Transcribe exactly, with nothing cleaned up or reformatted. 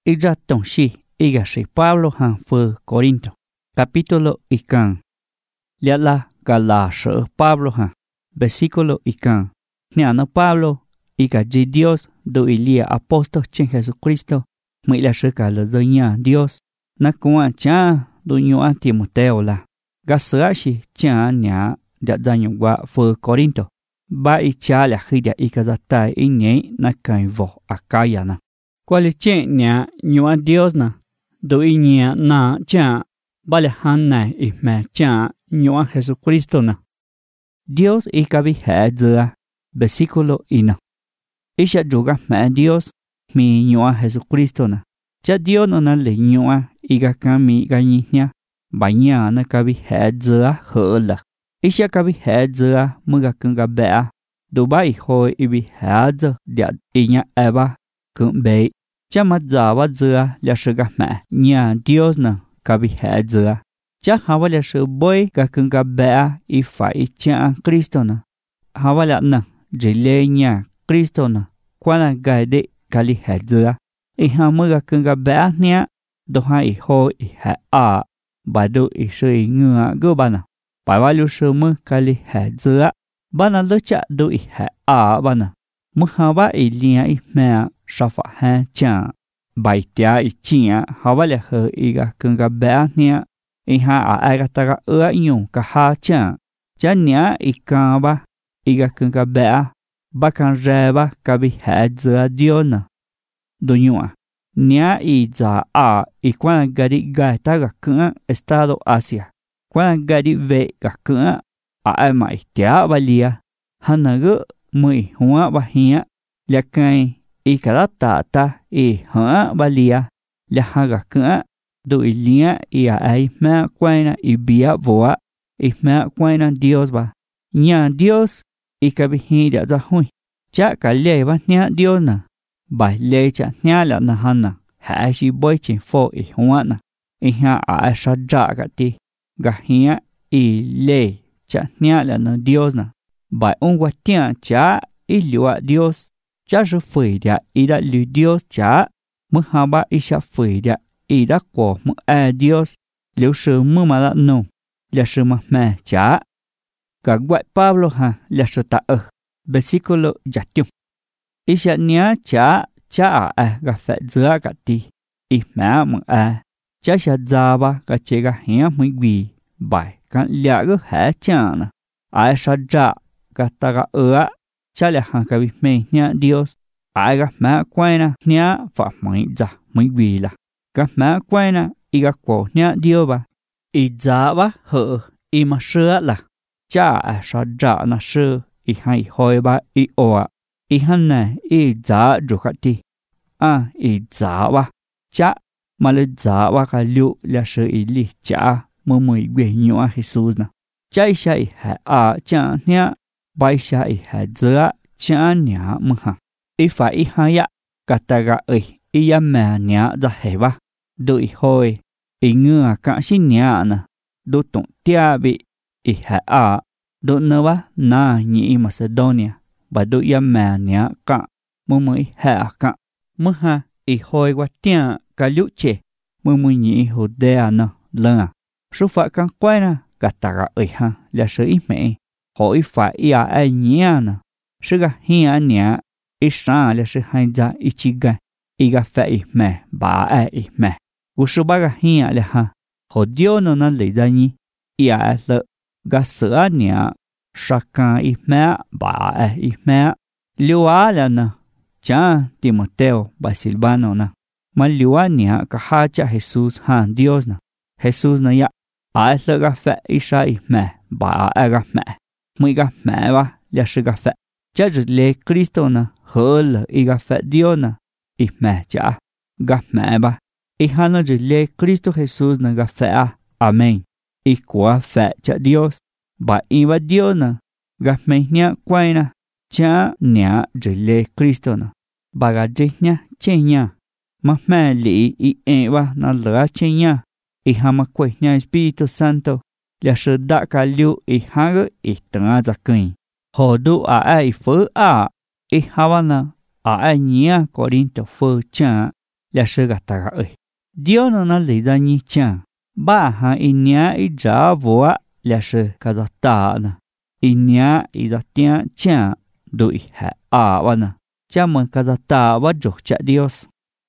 y ra tổng si y gà sĩ Pablo hàng phơ Corinto capítulo y can lẽ là gà là sở Pablo hàng versículo y can nhà nó Pablo y gà dì Dios do Elia apóstol trên Jesucristo mới là sự cả lời dây nhà Dios nó cũng à cha do nhiều anh Timoteo là gà sở si cha nhà đã ra nhiều quả phơ Corinto ba y cha là khi đã y cả ra tay y nhé nó cảnh vỏ Acaya nè qua lệ chuyện nhà nhiều anh Dios nè do y nhà na cha ba lệ han này y mẹ cha nhiều anh Jesucristo nè Dios y cả bị hệ giờ versículo y nè y sẽ chủ gặp mẹ Dios mi nhiều anh Jesucristo nè cha Dios nó là lệ nhiều anh y cả cam mi cả nhỉ nha ba nhà nó cả bị hệ giờ hở là y sẽ cả bị hệ giờ mới cả cưng cả bẻ do ba y hồi y bị hệ giờ để y nhà Eva cũng bị cha mất giờ và giờ là sự gặp mẹ nhà Dios nè cả bị hệ giờ cha hava là sự bôi cả cưng cả bẻ y phải cha Cristo nè hava là nè chỉ lệ nhà Cristo nè qua là gai đệ cả li hệ giờ y ham mới cả cưng cả bẻ nè do hai hồi y hệ à bà do y sự y ngựa gỡ bà nè bà ba lu sự mới cả li hệ giờ bà nè lỡ cha do y hệ à bà nè mới hava y lia y mẹ sao phải ha cha bài tia y chia hava là hơi y cả cưng cả bẻ nè y ha à ai cả ta cả ưa nhung cả ha cha cha nhá y cả ba y cả cưng cả bẻ ba càng rè ba cả bị hệ giờ Dio nè đồ nhung à nhá y za à y quan gà đi gà ta cả cưng Estado Asia quan gà đi về cả cưng à ai mà y tia ba lia hắn nè gỡ mười hoa ba hia là cái y cả ta ta y hả ba lia là ha cả cưng do y lia y ai mà quay na y bia voa y mà quay na Dios ba nhà Dios y cả bị hi đã ra hui cha cả lệ ba nhà Dios nè bài lệ cha nhà là na han nè hai si boy trên phố y hoa nè y ha à sa ra cả ti gà hia y lệ cha nhà là na Dios nè bài ông qua tiếng cha y lúa Dios cha sự phơi đã y đã lúa Dios cha mới ha ba y sa phơi đã y đã qua mới à Dios liệu sự mới mà là no là sự mà mẹ cha cả gọi Pablo ha là sự ta ở versículo giặt chung y sa nia cha cha à gặp phải giữa cả ti y mẹ mà à cha sa ra ba cả chế cả hia mới vì bài cả lẽ cái hả cha nè ai sa ra cả ta cả ở cha là hàng cái mẹ nha Dios ai cả mẹ quay na nha phải mới ra mới vì là cả mẹ quay na y cả cổ nha Dios ba y ra ba hở y mà sửa là cha à sa ra na sửa y hay hồi ba y oa y hắn này y ra rồi cả ti à y ra ba cha mà lấy ra ba cái liệu là sửa y li cha mới mới về nhau Jesus nè cha y sa y hay à cha nha bài sa y hay giữa cha nhà mừng hằng y phải y hay á cả ta gà ấy y ya mẹ nhà ra hệ ba đôi hồi y ngừa cả xin nhà nè đôi tổng tia bị y hay à đôi nữa ba na nhị Macedonia và đôi ya mẹ nhà cả mới mới hệ cả mới ha y hồi qua tia cả lũ trẻ mới mới nhị hồ đea nè lần à số phận càng quay nè cả ta gà ấy ha là sự ý mẹ hỏi phải y à ai nhia nè sự gà hia nhia y sa là sự hay ra y chi gà y gà phải mẹ bà ai mẹ cú số ba gà hia là ha họ Dio nó nó lấy ra nhỉ y à là gà sữa nhia sa ca y mẹ bà ai mẹ liu á là nè cha Timoteo bà Silvano nè mà liu á nhia cả hai cha Jesus ha Dios nè Jesus nè ya ai là gà phải y sa y mẹ bà ai gà mẹ mới gà mẹ ba là sự gà phải cha chỉ lệ Cristo nè hở là y gà phải Dios nè y mẹ cha gà mẹ ba y hắn nó chỉ lệ Cristo Jesus nè gà phải à amen y quả phải cha Dios ba y ba Dios nè gà mẹ nhá quay nè cha nhá chỉ lệ Cristo nè ba gà chỉ nhá chế nhá mà mẹ lý y em ba nó lỡ chế nhá y hắn mà quay nhá Espíritu Santo là sự đã cả liu y hắn gỡ y tanga ra kinh họ đủ à ai phớ à y havana à ai nhia Corinto phớ cha là sư gà ta gà ơi. Điều nó nó lấy ra như chàng, ba hàng in nhá ít trả vô là sư gà ta ta nè, in nhá ít ra tiếng chàng đuổi hạ à vâng nè, cha mình gà ta ta vắt rục chạ Dios.